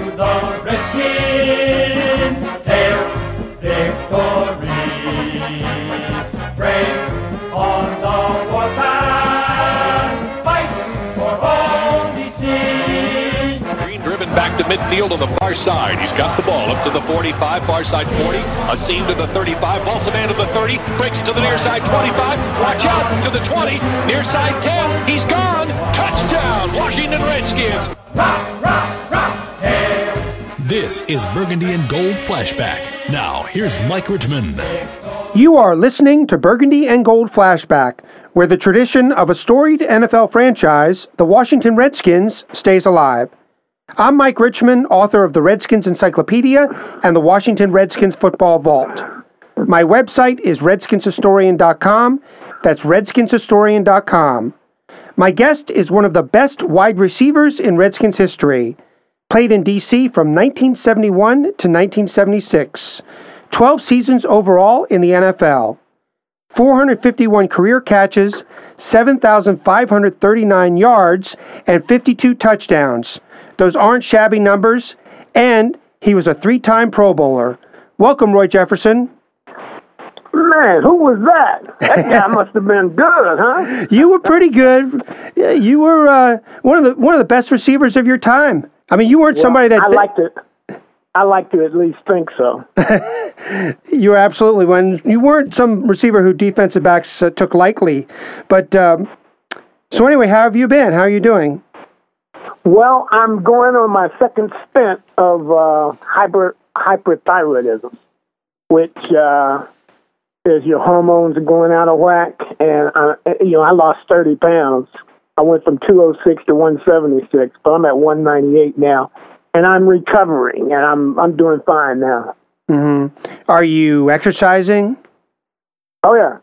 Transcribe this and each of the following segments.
the Redskins, hail victory. Praise on the warpath, fight for all we see. Green driven back to midfield on the far side. He's got the ball up to the 45, far side 40, a seam to the 35, vaults a man to the 30, breaks it to the near side 25, watch out to the 20, near side 10, he's gone, touchdown, Washington Redskins. Rock, rock, rock, hail. This is Burgundy and Gold Flashback. Now, here's Mike Richmond. You are listening to Burgundy and Gold Flashback, where the tradition of a storied NFL franchise, the Washington Redskins, stays alive. I'm Mike Richmond, author of the Redskins Encyclopedia and the Washington Redskins Football Vault. My website is redskinshistorian.com. That's redskinshistorian.com. My guest is one of the best wide receivers in Redskins history. Played in D.C. from 1971 to 1976. 12 seasons overall in the NFL. 451 career catches, 7,539 yards, and 52 touchdowns. Those aren't shabby numbers, and he was a 3-time Pro Bowler. Welcome, Roy Jefferson. Man, who was that? That guy must have been good, huh? You were pretty good. You were one of the best receivers of your time. I mean, you weren't somebody that I like to at least think so. You were absolutely one. You weren't some receiver who defensive backs took lightly. But so anyway, how have you been? How are you doing? Well, I'm going on my second stint of hyperthyroidism, which is your hormones are going out of whack. And I lost 30 pounds. I went from 206 to 176, but I'm at 198 now, and I'm recovering, and I'm doing fine now. Mm-hmm. Are you exercising? Oh yeah.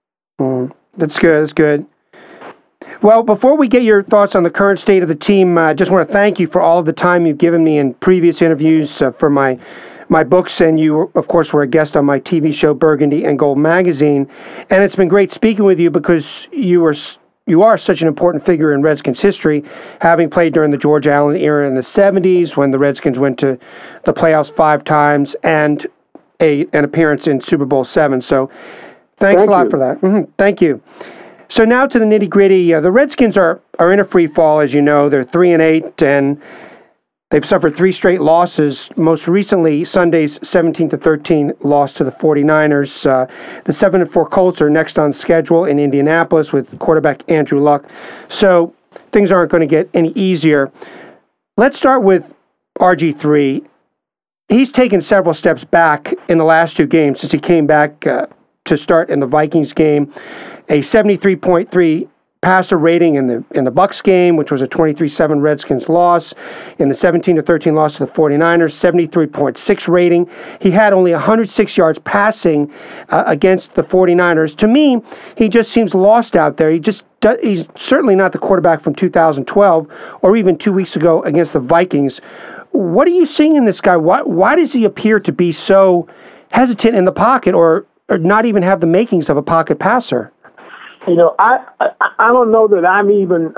That's good. That's good. Well, before we get your thoughts on the current state of the team, I just want to thank you for all of the time you've given me in previous interviews for my books, and you, of course, were a guest on my TV show, Burgundy and Gold Magazine. And it's been great speaking with you because you are such an important figure in Redskins history, having played during the George Allen era in the 70s when the Redskins went to the playoffs 5 times and an appearance in Super Bowl VII. So thanks a lot for that. Mm-hmm. Thank you. So now to the nitty-gritty. The Redskins are in a free fall, as you know. They're 3-8, and they've suffered 3 straight losses. Most recently, Sunday's 17-13 loss to the 49ers. The 7-4 Colts are next on schedule in Indianapolis with quarterback Andrew Luck. So things aren't going to get any easier. Let's start with RG3. He's taken several steps back in the last 2 games since he came back to start in the Vikings game. A 73.3 passer rating in the Bucs game, which was a 23-7 Redskins loss. In the 17-13 loss to the 49ers, 73.6 rating. He had only 106 yards passing against the 49ers. To me, he just seems lost out there. He's certainly not the quarterback from 2012 or even 2 weeks ago against the Vikings. What are you seeing in this guy? Why does he appear to be so hesitant in the pocket or not even have the makings of a pocket passer? I don't know that I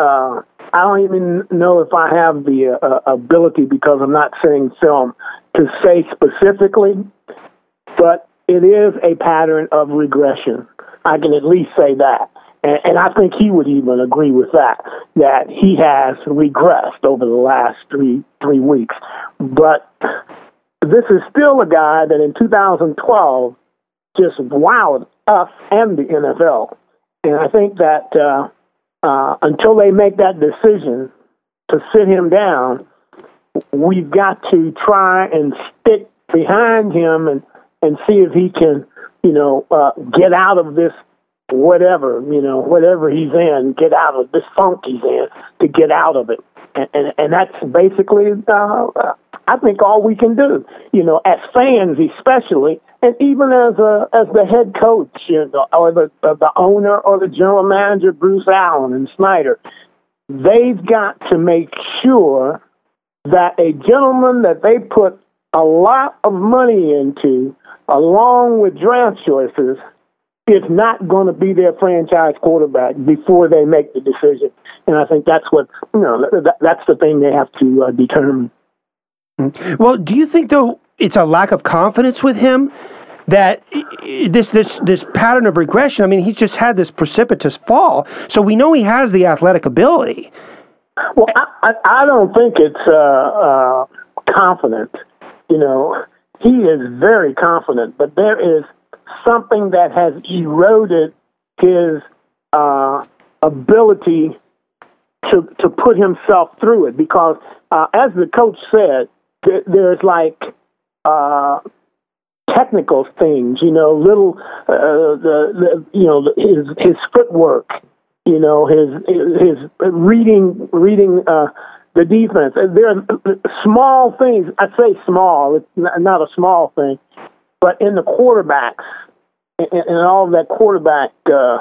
don't even know if I have the ability, because I'm not seeing film, to say specifically, but it is a pattern of regression. I can at least say that. And I think he would even agree with that he has regressed over the last three weeks. But this is still a guy that in 2012 just wowed us and the NFL. And I think that until they make that decision to sit him down, we've got to try and stick behind him and see if he can, get out of this whatever he's in, get out of this funk he's in, to get out of it. And that's basically, I think, all we can do, as fans especially, and even as the head coach, or the owner or the general manager, Bruce Allen and Snyder. They've got to make sure that a gentleman that they put a lot of money into, along with draft choices, is not going to be their franchise quarterback before they make the decision. And I think that's what, that's the thing they have to determine. Well, do you think, though, it's a lack of confidence with him that this pattern of regression? I mean, he's just had this precipitous fall, so we know he has the athletic ability. Well, I don't think it's confident. You know, he is very confident, but there is something that has eroded his ability to put himself through it. Because, as the coach said, there's like technical things, you know, little, his footwork, you know, his reading the defense. There are small things. I say small. It's not a small thing, but in the quarterbacks and all of that quarterback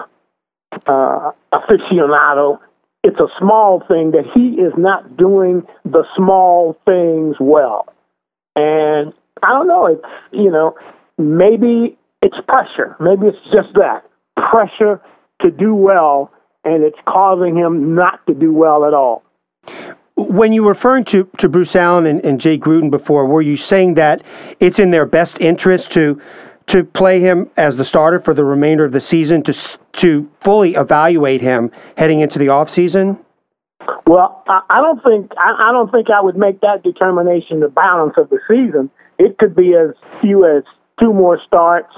aficionado, it's a small thing that he is not doing the small things well. And I don't know, it's, you know, maybe it's pressure. Maybe it's just that pressure to do well, and it's causing him not to do well at all. When you were referring to Bruce Allen and Jay Gruden before, were you saying that it's in their best interest to play him as the starter for the remainder of the season, to fully evaluate him heading into the offseason? Well, I don't think I would make that determination the balance of the season. It could be as few as 2 more starts,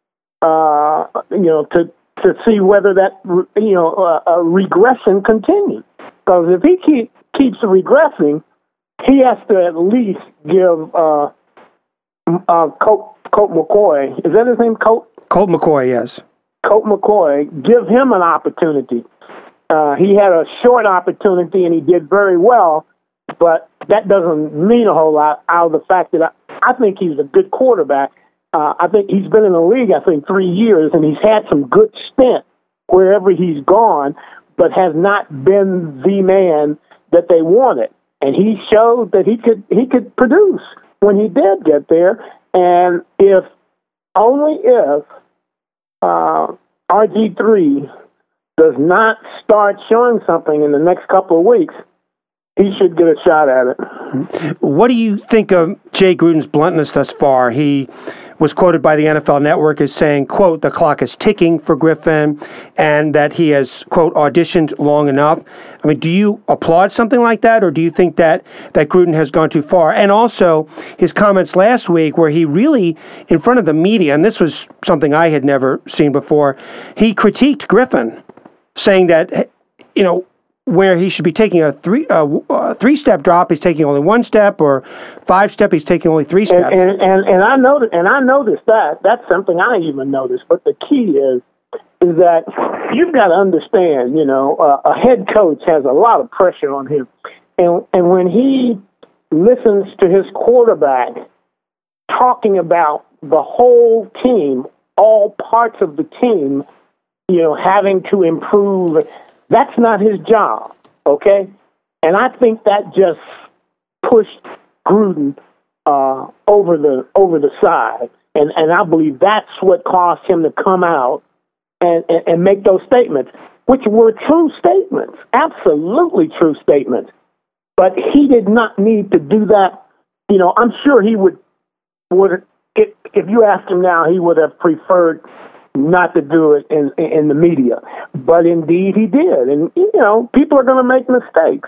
to see whether that regression continues. Because if he keeps regressing, he has to at least give Colt McCoy. Is that his name, Colt? Colt McCoy, yes. Colt McCoy, give him an opportunity. He had a short opportunity, and he did very well, but that doesn't mean a whole lot out of the fact that I think he's a good quarterback. I think he's been in the league, 3 years, and he's had some good stint wherever he's gone, but has not been the man that they wanted. And he showed that he could produce when he did get there. And if RG3 does not start showing something in the next couple of weeks, he should get a shot at it. What do you think of Jay Gruden's bluntness thus far? He was quoted by the NFL Network as saying, quote, the clock is ticking for Griffin, and that he has, quote, auditioned long enough. I mean, do you applaud something like that, or do you think that Gruden has gone too far? And also, his comments last week where he really, in front of the media, and this was something I had never seen before, he critiqued Griffin, saying that, you know, where he should be taking a three-step drop, he's taking only 1 step, or 5-step, he's taking only 3 steps. And I noticed that. That's something I even noticed. But the key is that you've got to understand, you know, a head coach has a lot of pressure on him, and when he listens to his quarterback talking about the whole team, all parts of the team, you know, having to improve. That's not his job, okay? And I think that just pushed Gruden over the side, and I believe that's what caused him to come out and make those statements, which were true statements, absolutely true statements. But he did not need to do that. You know, I'm sure he would if you asked him now, he would have preferred not to do it in the media, but indeed he did. And, you know, people are going to make mistakes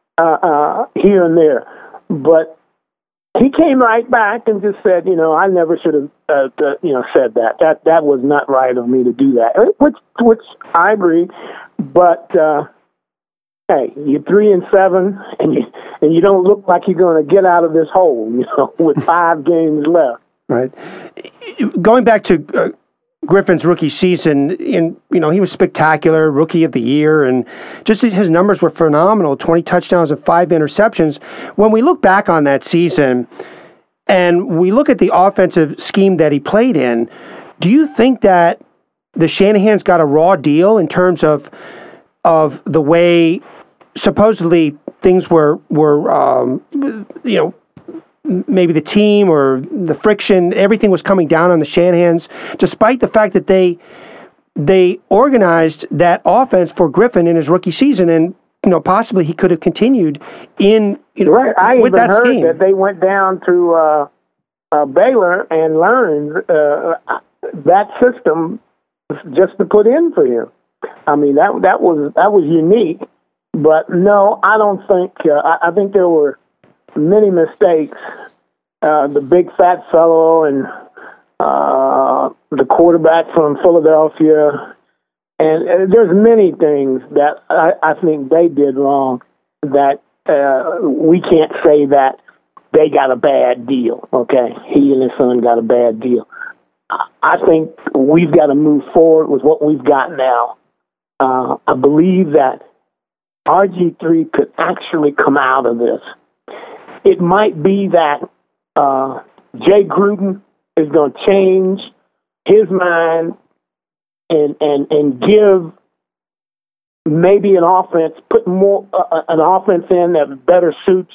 here and there, but he came right back and just said, you know, I never should have, said that. That was not right of me to do that, which I agree. But hey, you're 3-7, and you don't look like you're going to get out of this hole, you know, with 5 games left. Right. Going back to Griffin's rookie season, he was spectacular, rookie of the year, and just his numbers were phenomenal, 20 touchdowns and 5 interceptions. When we look back on that season and we look at the offensive scheme that he played in, do you think that the Shanahans got a raw deal in terms of the way supposedly things were maybe the team or the friction, everything was coming down on the Shanahans, despite the fact that they organized that offense for Griffin in his rookie season, and possibly he could have continued in right. I with even that heard scheme. that they went down to Baylor and learned that system just to put in for him. I mean, that was unique. But no, I don't think. I think there were many mistakes. The big fat fellow and the quarterback from Philadelphia, and there's many things that I think they did wrong. That we can't say that they got a bad deal. Okay, he and his son got a bad deal. I think we've got to move forward with what we've got now. I believe that RG3 could actually come out of this. It might be that Jay Gruden is going to change his mind and give maybe an offense, put more an offense in that better suits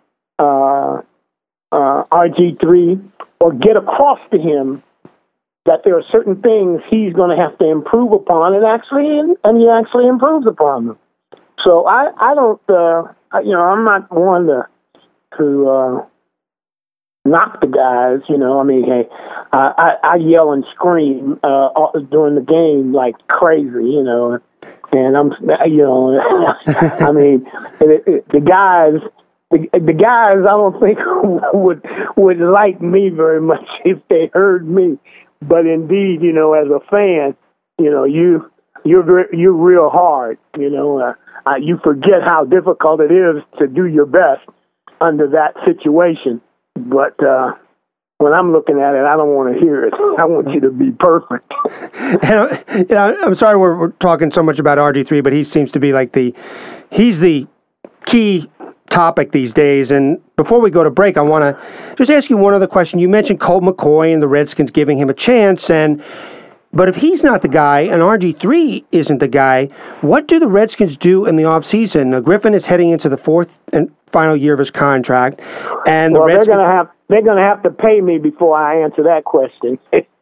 RG3, or get across to him that there are certain things he's going to have to improve upon, and he actually improves upon them. So I don't, I'm not one to knock the guys. I mean, hey, I yell and scream during the game like crazy, and I'm, I mean, the guys, I don't think would like me very much if they heard me. But indeed, as a fan, you're real hard. You forget how difficult it is to do your best under that situation. But when I'm looking at it, I don't want to hear it. I want you to be perfect. And, I'm sorry we're talking so much about RG3, but he seems to be like he's the key topic these days. And before we go to break, I want to just ask you one other question. You mentioned Colt McCoy and the Redskins giving him a chance, but if he's not the guy and RG3 isn't the guy, what do the Redskins do in the offseason? Griffin is heading into the fourth and final year of his contract, and they're going to have to pay me before I answer that question.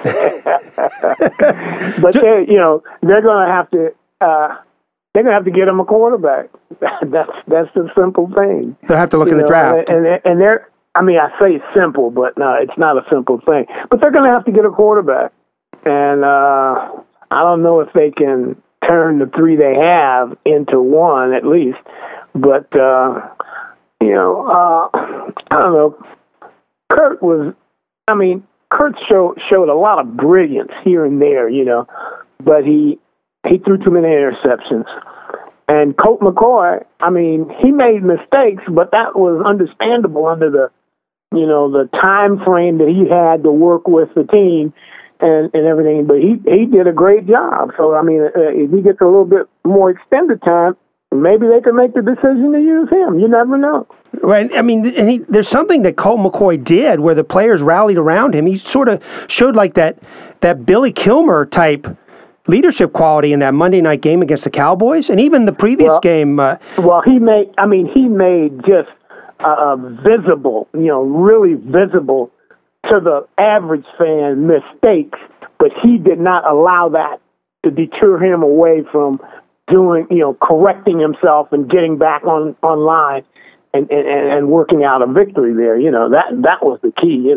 But they're going to have to. They're going to have to get him a quarterback. That's the simple thing. They'll have to look in the draft. And they're, I mean, I say it's simple, but no, it's not a simple thing. But they're going to have to get a quarterback. And I don't know if they can turn the three they have into one at least. But, I don't know. Kurt showed a lot of brilliance here and there, but he threw too many interceptions. And Colt McCoy, I mean, he made mistakes, but that was understandable under the time frame that he had to work with the team and everything. But he did a great job. So, I mean, if he gets a little bit more extended time, maybe they could make the decision to use him. You never know. Right. I mean, there's something that Colt McCoy did where the players rallied around him. He sort of showed like that Billy Kilmer type leadership quality in that Monday night game against the Cowboys, and even the previous game. He made just visible, really visible to the average fan mistakes, but he did not allow that to deter him away from doing, correcting himself and getting back on line and working out a victory there. That was the key.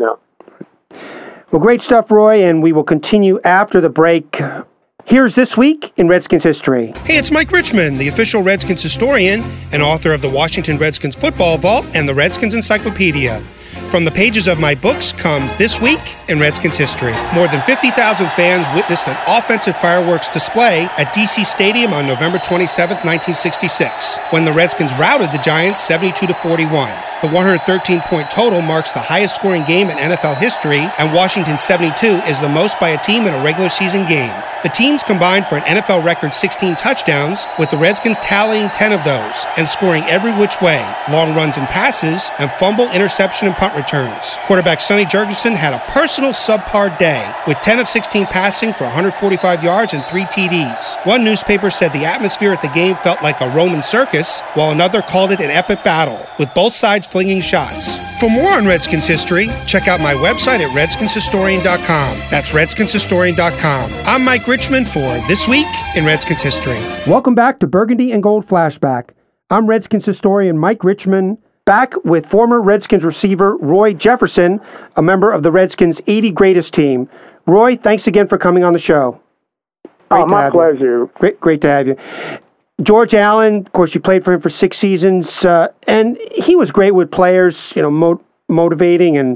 Well, great stuff, Roy, and we will continue after the break. Here's This Week in Redskins History. Hey, it's Mike Richmond, the official Redskins historian and author of the Washington Redskins Football Vault and the Redskins Encyclopedia. From the pages of my books comes This Week in Redskins History. More than 50,000 fans witnessed an offensive fireworks display at D.C. Stadium on November 27, 1966, when the Redskins routed the Giants 72-41. The 113-point total marks the highest scoring game in NFL history, and Washington's 72 is the most by a team in a regular season game. The teams combined for an NFL record 16 touchdowns, with the Redskins tallying 10 of those and scoring every which way, long runs and passes, and fumble, interception, and punt returns. Quarterback Sonny Jurgensen had a personal subpar day, with 10 of 16 passing for 145 yards and 3 TDs. One newspaper said the atmosphere at the game felt like a Roman circus, while another called it an epic battle, with both sides flinging shots. For more on Redskins history, check out my website at RedskinsHistorian.com. That's RedskinsHistorian.com. I'm Mike Richmond for This Week in Redskins History. Welcome back to Burgundy and Gold Flashback. I'm Redskins historian Mike Richman, back with former Redskins receiver Roy Jefferson, a member of the Redskins 80 Greatest team. Roy, thanks again for coming on the show. My pleasure. Great to have you. George Allen, of course, you played for him for 6 seasons, and he was great with players, motivating and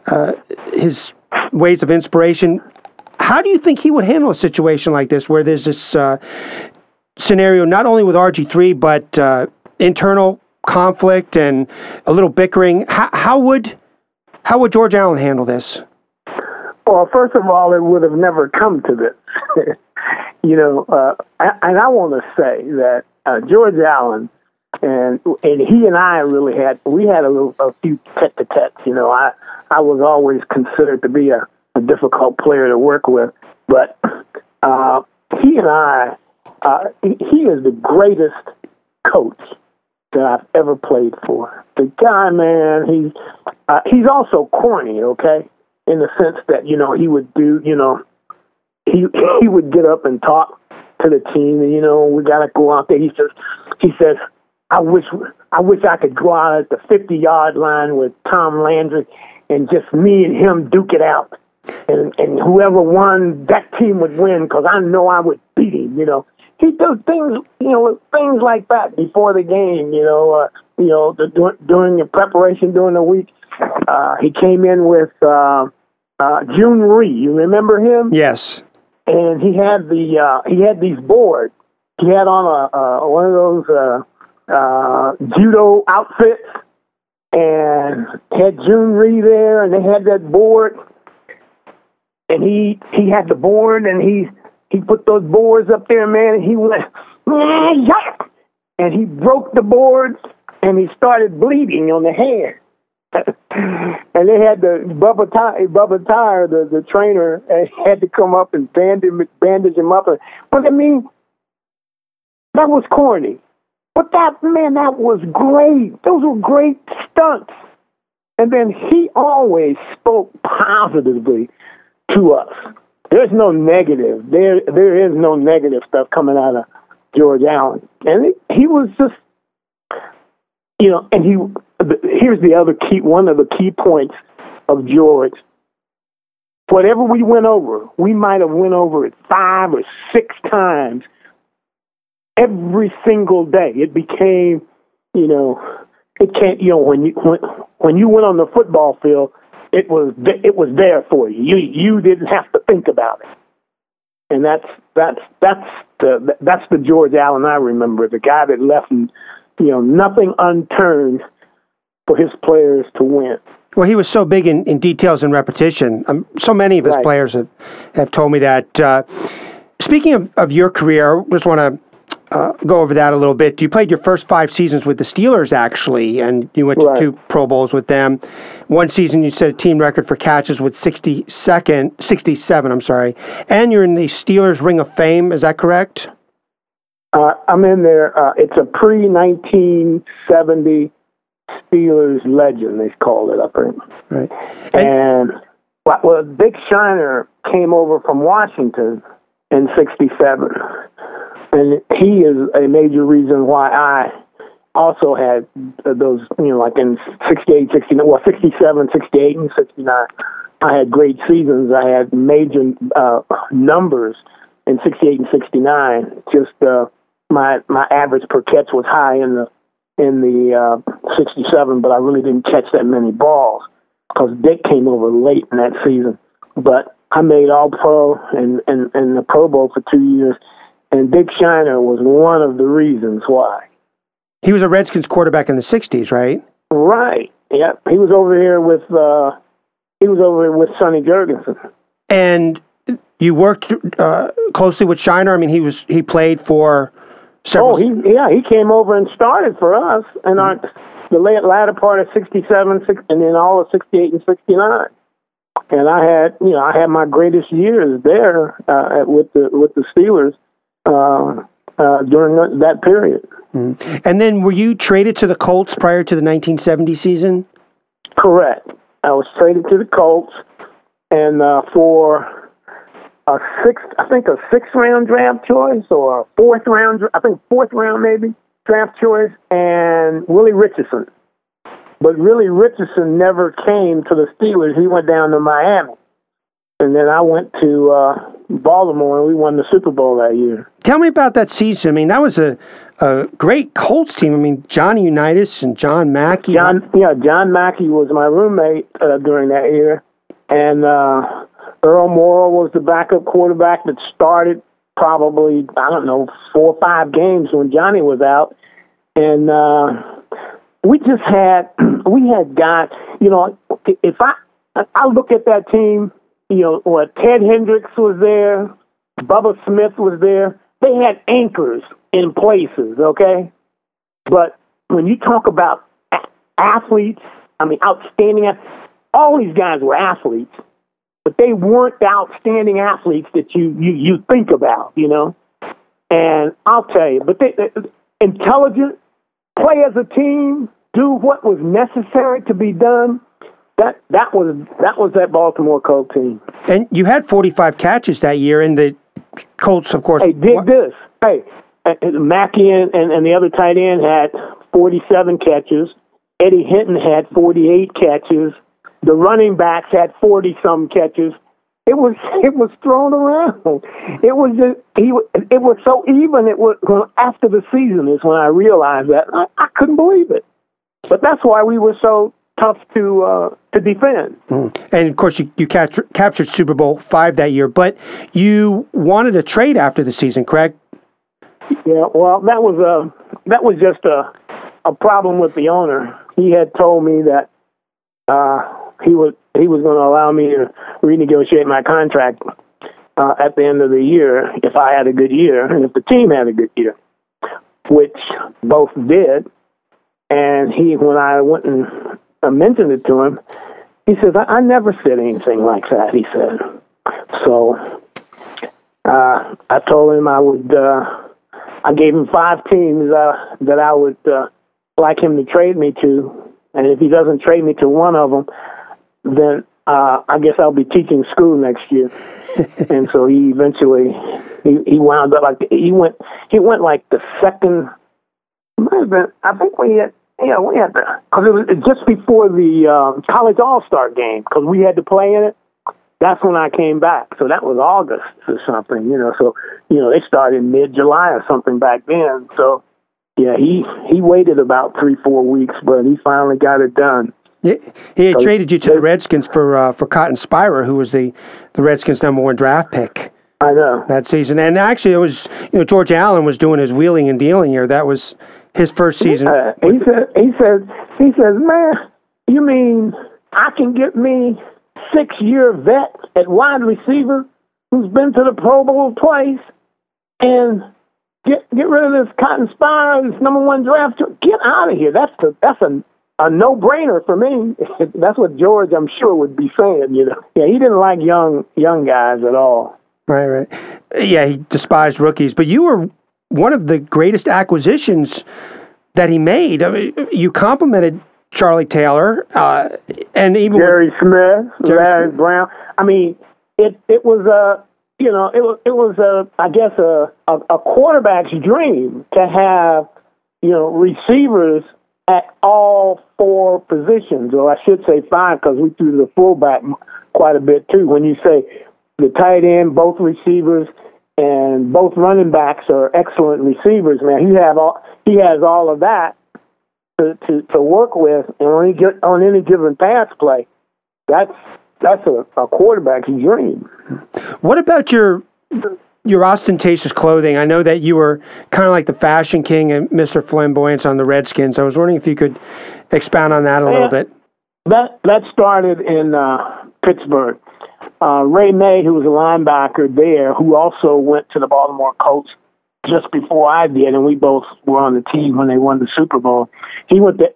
his ways of inspiration. How do you think he would handle a situation like this, where there's this scenario not only with RG3, but internal conflict and a little bickering? How would George Allen handle this? Well, first of all, it would have never come to this. And I want to say that George Allen and he and I really had a few tete-a-tetes. I was always considered to be a difficult player to work with, but he and I, he is the greatest coach that I've ever played for. The guy, man, he's also corny, okay, in the sense that he would do, he would get up and talk to the team, and we gotta go out there. He says, I wish I could go out at the 50-yard line with Tom Landry and just me and him duke it out, and whoever won, that team would win because I know I would beat him. He does things, things like that before the game. During the preparation during the week, he came in with June Rhee. You remember him? Yes. And he had these boards. He had on one of those judo outfits, and had June Rhee there, and they had that board. And he had the board, and he put those boards up there, man, and he went, yeah! And he broke the boards, and he started bleeding on the hand. And they had Bubba Tyre, the trainer, had to come up and bandage him up. But I mean, that was corny. But that was great. Those were great stunts. And then he always spoke positively to us. There's no negative. There is no negative stuff coming out of George Allen. And he was just, and here's the other one of the key points of George. Whatever we went over, we might have went over it 5 or 6 times every single day. It became, it can't, when you went on the football field, it was there for you. You didn't have to think about it. And that's the George Allen I remember, the guy that left nothing unturned for his players to win. Well, he was so big in details and repetition. So many of his players have told me that. Speaking of your career, I just want to go over that a little bit. You played your first 5 seasons with the Steelers, actually, and you went to 2 Pro Bowls with them. One season you set a team record for catches with 67, and you're in the Steelers Ring of Fame. Is that correct? I'm in there. It's a pre-1970 Steelers legend, they call it up there. Right. And Dick Shiner came over from Washington in '67. And he is a major reason why I also had those, like in 68, 69, 67, 68, and 69. I had great seasons. I had major numbers in 68 and 69. Just my average per catch was high in the 67, but I really didn't catch that many balls because Dick came over late in that season. But I made All-Pro and the Pro Bowl for 2 years. And Dick Shiner was one of the reasons why. He was a Redskins quarterback in the 60s, right? Right. Yeah. He was over here with Sonny Jurgensen. And you worked closely with Shiner. I mean, he played for several. He came over and started for us in the latter part of 67, and then all of 68 and 69. And I had my greatest years there with the Steelers. During that period. Mm-hmm. And then were you traded to the Colts prior to the 1970 season? Correct. I was traded to the Colts, and for a 6th round draft choice or a 4th round, I think 4th round maybe. draft choice, and Willie Richardson. But Willie Richardson never came to the Steelers. He went down to Miami. And then I went to Baltimore, and we won the Super Bowl that year. Tell me about that season. I mean, that was a great Colts team. I mean, Johnny Unitas and John Mackey. John Mackey was my roommate during that year. And Earl Morrall was the backup quarterback that started probably, 4 or 5 games when Johnny was out. And we had guys, if I look at that team, Ted Hendricks was there, Bubba Smith was there. They had anchors in places, okay? But when you talk about athletes, outstanding athletes, all these guys were athletes, but they weren't the outstanding athletes that you think about, And I'll tell you, but they intelligent, play as a team, do what was necessary to be done. That was that Baltimore Colts team. And you had 45 catches that year, and the Colts, of course. Hey, dig this. Hey, Mackey and the other tight end had 47 catches. Eddie Hinton had 48 catches. The running backs had 40-some catches. It was thrown around. It was so even. It was after the season is when I realized that I couldn't believe it. But that's why we were so tough to defend. And of course, you captured Super Bowl V that year. But you wanted a trade after the season, correct? Yeah. Well, that was just a problem with the owner. He had told me that he was going to allow me to renegotiate my contract at the end of the year if I had a good year and if the team had a good year, which both did. And when I went and mentioned it to him, he says, I never said anything like that, he said. So I told him I gave him 5 teams that I would like him to trade me to. And if he doesn't trade me to one of them, then I guess I'll be teaching school next year. And so he eventually he wound up he went like the second. Might have been. I think we had because it was just before the college all-star game because we had to play in it. That's when I came back. So that was August or something. So they started mid-July or something back then. So. Yeah, he waited about 3-4 weeks, but he finally got it done. Yeah, he had traded you to the Redskins for Cotton Spira, who was the Redskins' #1 draft pick. I know that season, and actually it was George Allen was doing his wheeling and dealing here. That was his first season. He says, man, you mean I can get me 6-year vet at wide receiver who's been to the Pro Bowl twice and Get rid of this Cotton Spire, this #1 draft. Get out of here. That's a no-brainer for me. That's what George, I'm sure, would be saying. Yeah, he didn't like young guys at all. Right. Yeah, he despised rookies. But you were one of the greatest acquisitions that he made. I mean, you complimented Charlie Taylor and even Jerry Smith, Larry Brown. I mean, it was a. It was I guess a quarterback's dream to have, receivers at all 4 positions, or I should say 5, because we threw the fullback quite a bit too. When you say the tight end, both receivers, and both running backs are excellent receivers, man, he has all of that to work with, and on any given pass play, that's a quarterback's dream. What about your ostentatious clothing? I know that you were kind of like the fashion king and Mr. Flamboyance on the Redskins. I was wondering if you could expound on that a little bit. That started in Pittsburgh. Ray May, who was a linebacker there, who also went to the Baltimore Colts just before I did, and we both were on the team when they won the Super Bowl. He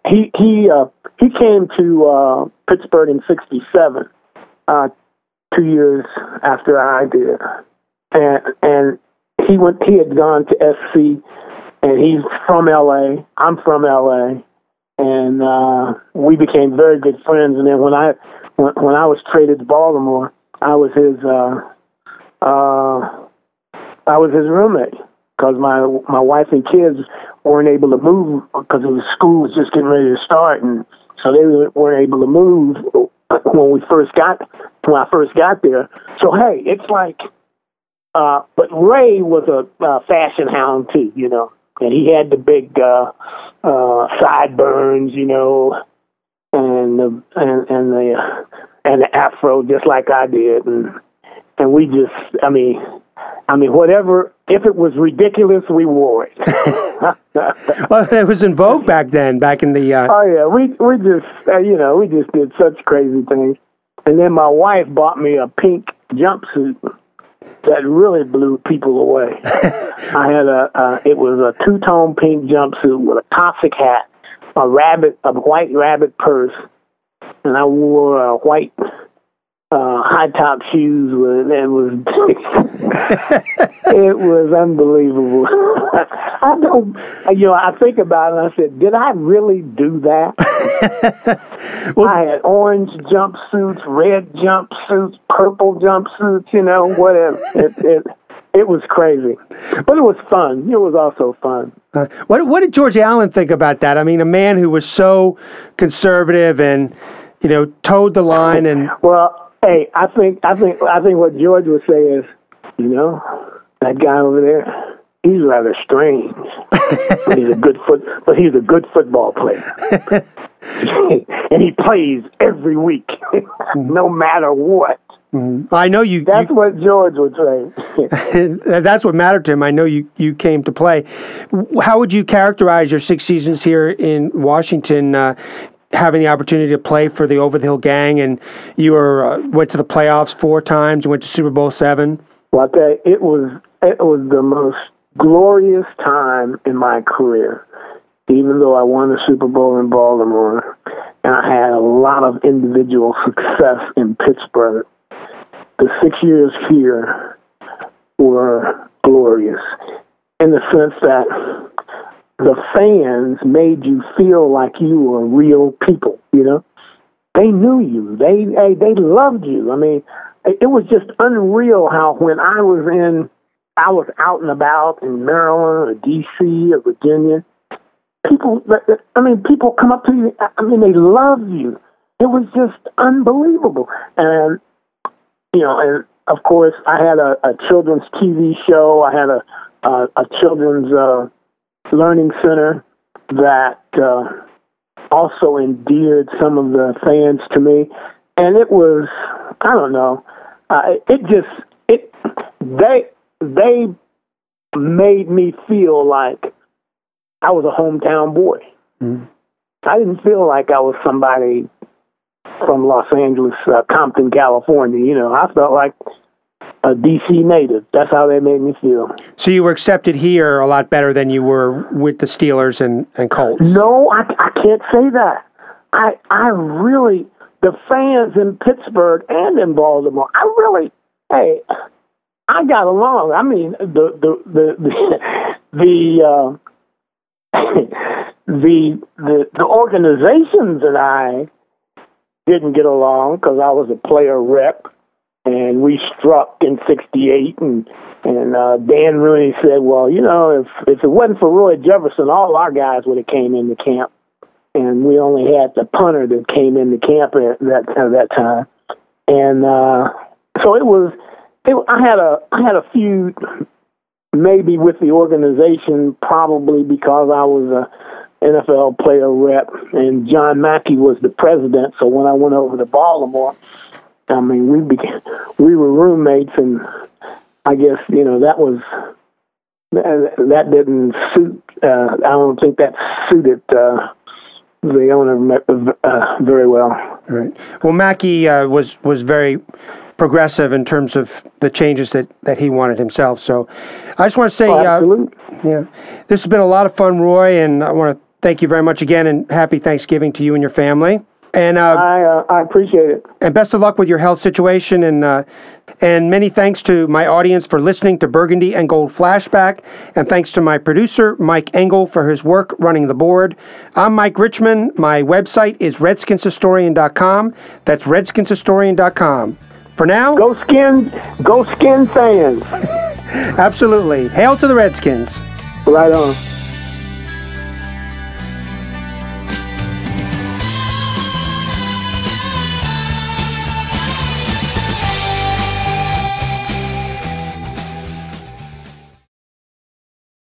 came to Pittsburgh in '67. 2 years after I did, and he had gone to SC, and he's from LA. I'm from LA, and we became very good friends. And then when I was traded to Baltimore, I was his roommate. because my wife and kids weren't able to move because the school was just getting ready to start, and so they weren't able to move when I first got there. So hey, it's like, but Ray was a fashion hound too, you know, and he had the big sideburns, you know, and the afro just like I did, and we just, I mean, whatever. If it was ridiculous, we wore it. Well, it was in vogue back then, back in the... Oh, yeah. We just, we just did such crazy things. And then my wife bought me a pink jumpsuit that really blew people away. I had it was a two-tone pink jumpsuit with a Cossack hat, a white rabbit purse, and I wore a white... high top shoes it was unbelievable. I think about it and I said, did I really do that? Well, I had orange jumpsuits, red jumpsuits, purple jumpsuits, you know, whatever. It was crazy, but it was fun. It was also fun. What did George Allen think about that? I mean, a man who was so conservative and, you know, towed the line and well. Hey, I think what George would say is, you know, that guy over there, he's rather strange, but he's a good football player, and he plays every week, no matter what. I know you. That's what George would say. That's what mattered to him. I know you came to play. How would you characterize your 6 seasons here in Washington? Having the opportunity to play for the Over the Hill Gang, and you went to the playoffs 4 times. You went to Super Bowl 7. Well, I tell you, it was the most glorious time in my career. Even though I won the Super Bowl in Baltimore, and I had a lot of individual success in Pittsburgh, the 6 years here were glorious in the sense that the fans made you feel like you were real people, you know? They knew you. They loved you. I mean, it was just unreal how when I was out and about in Maryland or D.C. or Virginia, people come up to you. I mean, they loved you. It was just unbelievable. And, you know, and of course, I had a children's TV show. I had a children's learning center that also endeared some of the fans to me, and it was, I don't know, they made me feel like I was a hometown boy. I didn't feel like I was somebody from Los Angeles, Compton, California. You know, I felt like a D.C. native. That's how they made me feel. So you were accepted here a lot better than you were with the Steelers and Colts. No, I can't say that. I really, the fans in Pittsburgh and in Baltimore, I got along. I mean, the organizations and I didn't get along because I was a player rep. And we struck in '68, and Dan Rooney said, "Well, you know, if it wasn't for Roy Jefferson, all our guys would have came into camp, and we only had the punter that came into camp at that time." And so it was. I had a feud, maybe with the organization, probably because I was a NFL player rep, and John Mackey was the president. So when I went over to Baltimore, I mean, we were roommates, and I guess, you know, that didn't suit. I don't think that suited the owner very well. Right. Well, Mackey was very progressive in terms of the changes that he wanted himself. So, I just want to say, this has been a lot of fun, Roy, and I want to thank you very much again, and happy Thanksgiving to you and your family. And I appreciate it. And best of luck with your health situation. And many thanks to my audience for listening to Burgundy and Gold Flashback. And thanks to my producer, Mike Engel, for his work running the board. I'm Mike Richmond. My website is RedskinsHistorian.com. That's RedskinsHistorian.com. For now, go Skin fans. Absolutely. Hail to the Redskins. Right on.